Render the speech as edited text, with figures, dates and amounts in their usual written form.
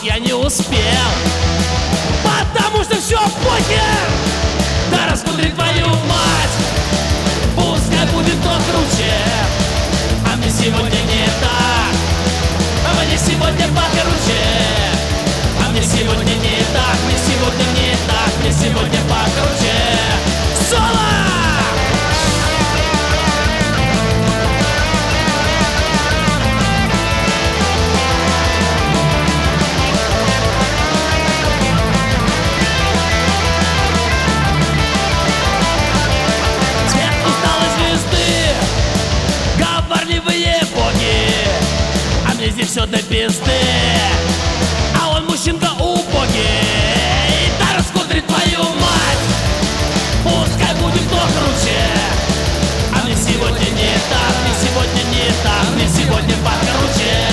я не успел, потому что все похер. Да раскудри твою мать, пускай будет кто круче. А мне сегодня не так, а мне сегодня покруче. А мне сегодня не так, мне сегодня не так, мне сегодня покруче. Соло! Здесь все до пизды, а он мужчинка убогий. Да раскудри твою мать, пускай будет кто круче. А мне сегодня не так, мне сегодня не так, мне сегодня покруче.